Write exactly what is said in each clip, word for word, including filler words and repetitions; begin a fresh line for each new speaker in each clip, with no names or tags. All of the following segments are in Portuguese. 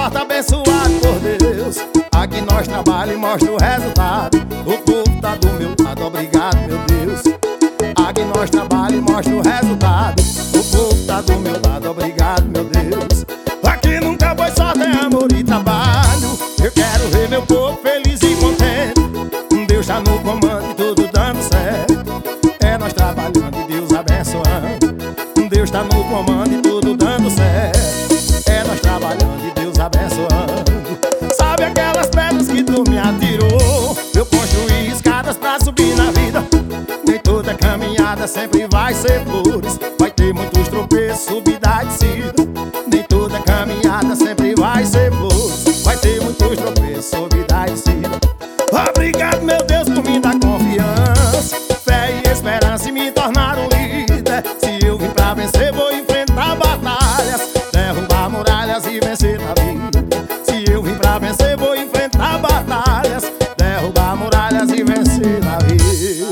sorte abençoado por Deus. Aqui nós trabalhamos e mostra o resultado. O povo tá do meu lado, obrigado meu Deus. Aqui nós trabalhamos e mostra o resultado. O povo tá do meu lado, obrigado meu Deus. Aqui nunca foi sorte, é amor e trabalho. Eu quero ver meu povo feliz e contente. Deus tá no comando e tudo dando certo. É nós trabalhando e Deus abençoando. Deus tá no comando e tudo dando certo. É nós trabalhando e Deus abençoando. Sabe aquelas pedras que tu me atirou? Eu construí escadas pra subir na vida. Nem toda caminhada sempre vai ser flores. Vai ter muitos tropeços, subida e descida. Nem toda caminhada sempre vai ser flores. Vai ter muitos tropeços, subida e descida. Obrigado meu Deus por me dar confiança, fé e esperança e me tornar um líder. Se eu vim pra vencer vou enfrentar batalhas, derrubar muralhas e vencer na vida. Se eu vim pra vencer vou enfrentar batalhas, derrubar muralhas e vencer na vida.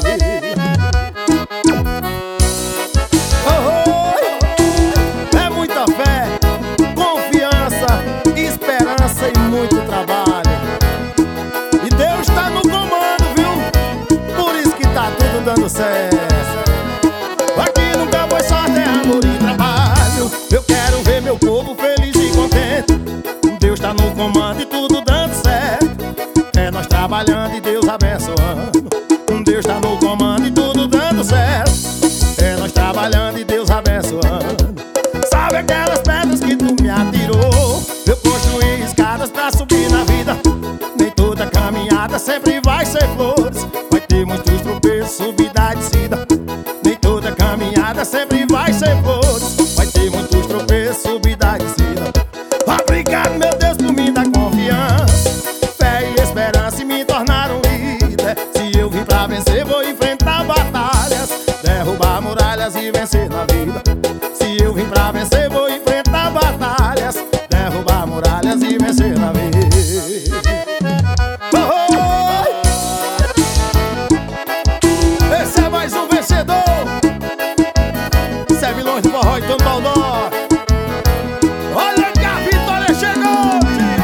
Oh, oh, é muita fé, confiança, esperança e muito trabalho. E Deus tá no comando, viu? Por isso que tá tudo dando certo. Aqui nunca foi sorte, é amor e trabalho. Eu quero ver meu povo feliz e contente. Deus tá no comando e tudo dando certo. É nós trabalhando e Deus abençoando. Deus tá no comando e tudo dando certo. É nós trabalhando e Deus abençoando. Sabe aquelas pedras que tu me atirou? Eu construí escadas pra subir na vida. Nem toda caminhada sempre vai ser flores. Vai ter muitos tropeços, subida e descida. Nem toda caminhada sempre vai ser flores. Vai ter muitos tropeços, subida e descida. Obrigado meu Deus por me dar confiança, fé e esperança e me tornar um líder. Se eu vim pra vencer vou enfrentar batalhas, derrubar muralhas e vencer na vida. Se eu vim pra vencer vou enfrentar batalhas, derrubar muralhas e vencer na vida. Esse é mais um vencedor. Esse é Vilões do Forró e Tom Baldó. Olha que a vitória chegou.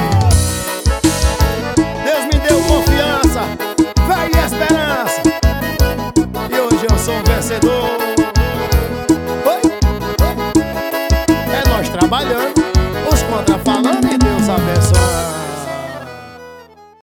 Deus me deu confiança, fé e esperança. E hoje eu sou um vencedor. Oi? É nós trabalhando, os contra